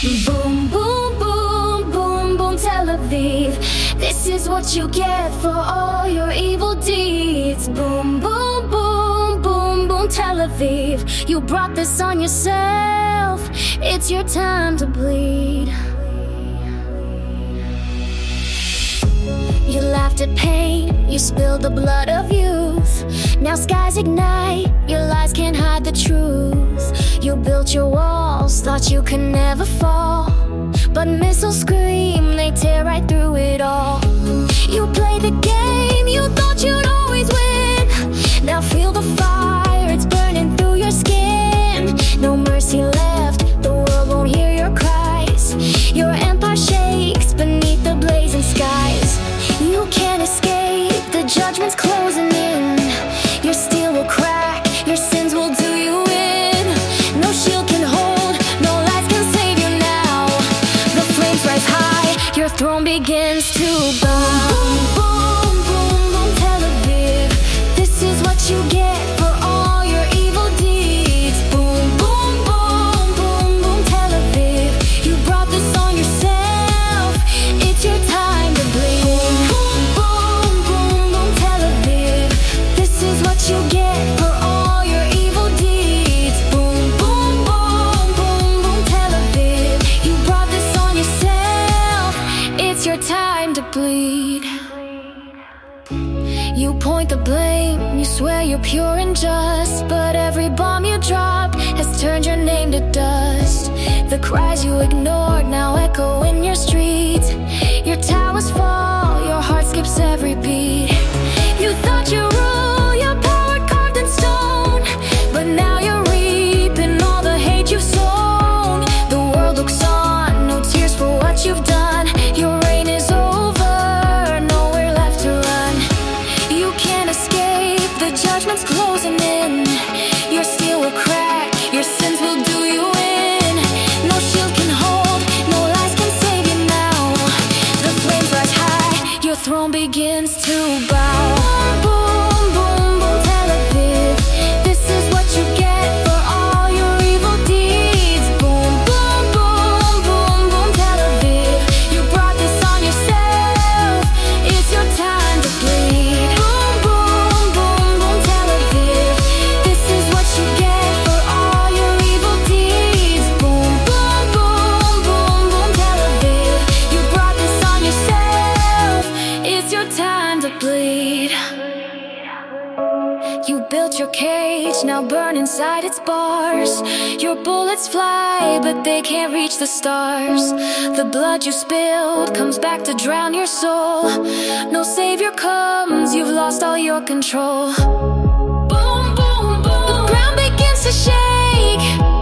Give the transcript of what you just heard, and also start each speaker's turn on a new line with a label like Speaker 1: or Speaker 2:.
Speaker 1: Boom, boom, boom, boom, boom, Tel Aviv. This is what you get for all your evil deeds. Boom, boom, boom, boom, boom, Tel Aviv. You brought this on yourself. It's your time to bleed. You laughed at pain, you spilled the blood of youth. Now skies ignite, your lies can't hide the truth. You built your walls, thought you could never fall, but missiles scream, they tear right through it all. You played the game, you thought you'd always win. Now feel the fire, it's burning through your skin. No mercy left, the world won't hear your cries. Your empire shakes beneath the blazing skies. You can't escape, the judgment's closing in. Your steel will crack, your sins will do you in. No shield can hold, no lies can save you now. The flames rise high, your throne begins to burn. Boom, boom, boom, boom, Tel Aviv. This is what you get for all your evil deeds. Boom, boom, boom, boom, boom, Tel Aviv. You brought this on yourself, it's your time to bleed. You get for all your evil deeds. Boom, boom, boom, boom, boom, Tel Aviv. You brought this on yourself. It's your time to bleed. You point the blame, you swear you're pure and just, but every bomb you dropped has turned your name to dust. The cries you ignored now echo in your streets. Your towers fall, your heart skips every beat. You thought you ruled, your power carved in stone, but now you're reaping all the hate you've sown. The world looks on, no tears for what you've done. Your reign is over, nowhere left to run. You can't escape, the judgment's closing in. Your steel will crack, your sins will do you in. No shield can hold, no lies can save you now. The flames rise high, your throne begins to bow. You built your cage, now burn inside its bars. Your bullets fly, but they can't reach the stars. The blood you spilled comes back to drown your soul. No savior comes, you've lost all your control. Boom, boom, boom. The ground begins to shake.